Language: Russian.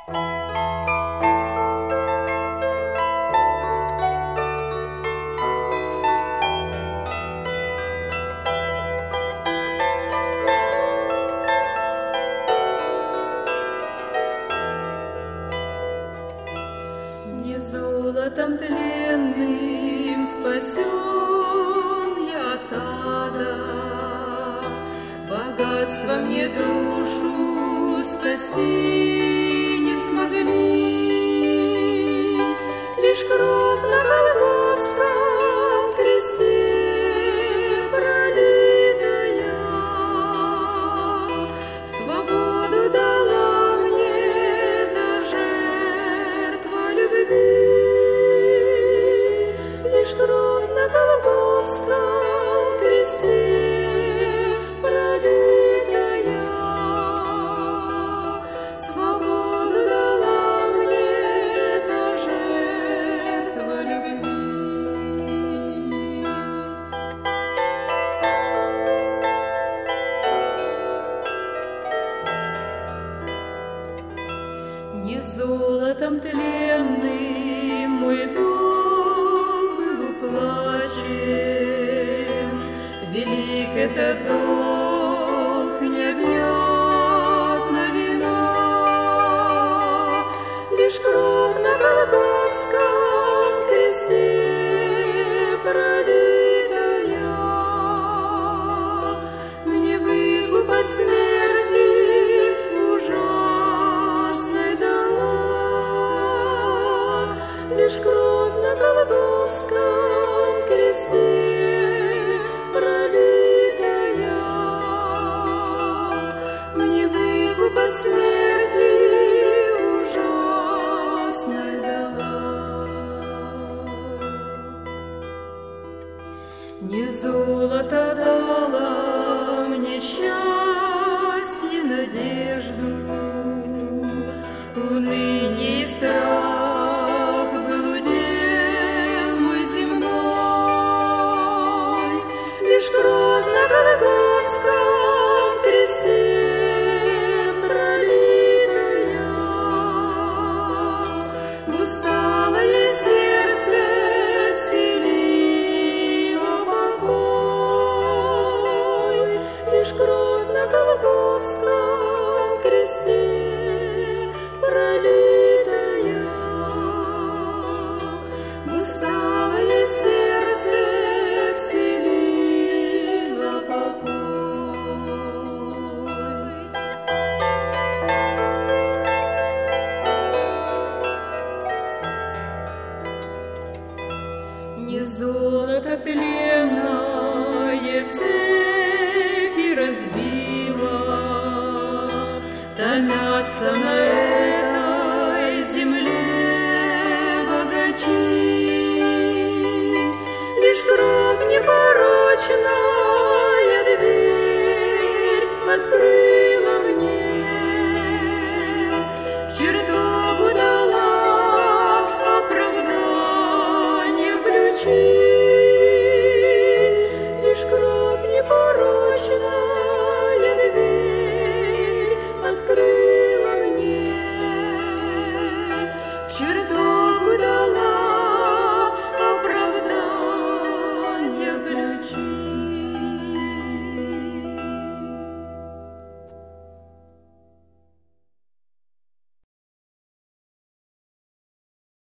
Не золотом тленным спасен я от ада, богатством мне душу спасти не смогли. Лишь кровь на Голгофском кресте пролитая свободу дала мне эта жертва любви. Лишь кровь на Голгофском кресте пролитая свободу дала мне эта жертва любви. Не золотом тленным мой долг был уплачен, велик этот долг, необъятна вина. Лишь кровь на Голгофском кресте пролитая мне выкуп от смерти ужасной дала. Лишь кровь на Голгофском кресте пролитая мне выкуп от смерти ужасной дала. Не золото дала мне счастье, надежду, уныние и страх был удел мой земной. Лишь кровь на Голгофском кресте пролитая в усталое сердце вселила покой. Лишь кровь на Голгофском кресте пролитая в усталое сердце вселила покой. Не золото тленное цепи разбила, томятся на